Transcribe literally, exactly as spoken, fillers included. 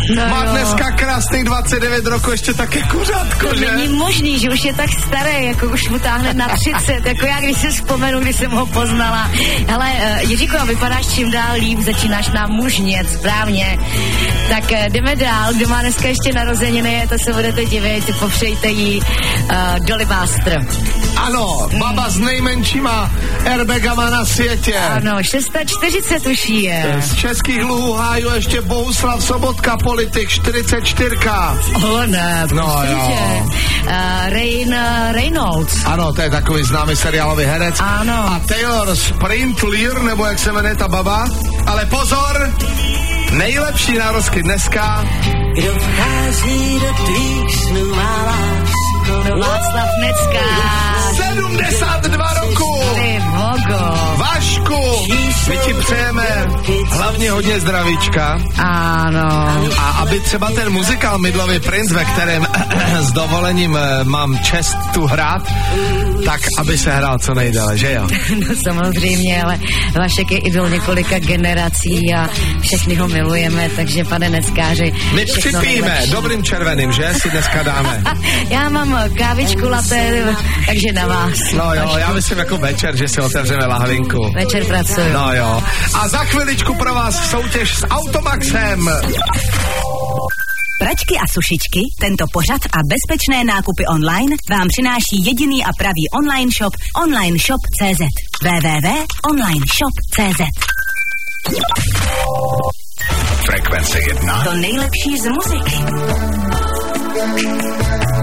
No Má jo. dneska krásných dvacet devět roku, ještě také kuřátko, To že? není možný, že už je tak starý, jako už mu táhne na třicet, jako já, když si vzpomenu, když jsem ho poznala. Hele, uh, Jiříko, vypadáš čím dál líp, začínáš nám mužnět, správně. Tak uh, jdeme dál, kdo má dneska ještě narozeniny, to se budete divit, popřejte jí uh, Dolly Buster. Ano, baba s nejmenšíma airbagama na světě. Ano, šest set čtyřicet už je. Z českých luhů hájů ještě Bohuslav Sobotka, politik, čtyřicet čtyři. O ne, No prostě. jo. Uh, Rain, uh, Reynolds. Ano, to je takový známý seriálový herec. Ano. A Taylor Sprintler, nebo jak se jmenuje ta baba. Ale pozor, nejlepší nározky dneska. Kdo vchází do tvých snů, má lásku. Václav Necká. sedmdesát dva roku. Ty vogo. Vašku, my ti přejeme hlavně hodně zdravíčka. Ano. A aby třeba ten muzikál Mydlový princ, ve kterém s dovolením mám čest tu hrát, tak aby se hrál co nejdéle, že jo? No samozřejmě, ale Vašek je idol několika generací a všechny ho milujeme, takže pane Neckáři, My všechno připijeme nejlepší. dobrým červeným, že? Si dneska dáme. Já mám kávičku latte, takže na vás. No jo, já myslím jako večer, že si otevřeme lahvinku. Večer pracuju. No jo. A za chviličku pro vás soutěž s Automaxem. Pračky a sušičky, tento pořad a bezpečné nákupy online vám přináší jediný a pravý online shop onlineshop tečka cé zet. w w w tečka onlineshop tečka cé zet. Frekvence jedna. To nejlepší z muziky.